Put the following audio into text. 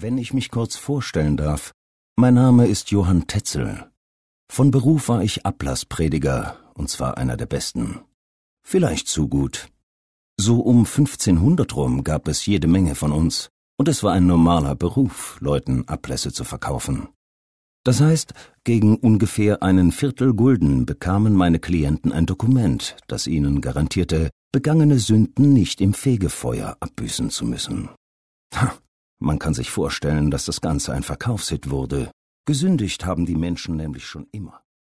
Wenn ich mich kurz vorstellen darf, mein Name ist Johann Tetzel. Von Beruf war ich Ablassprediger, und zwar einer der besten. Vielleicht zu gut. So um 1500 rum gab es jede Menge von uns, und es war ein normaler Beruf, Leuten Ablässe zu verkaufen. Das heißt, gegen ungefähr einen Viertelgulden bekamen meine Klienten ein Dokument, das ihnen garantierte, begangene Sünden nicht im Fegefeuer abbüßen zu müssen. Man kann sich vorstellen, dass das Ganze ein Verkaufshit wurde. Gesündigt haben die Menschen nämlich schon immer.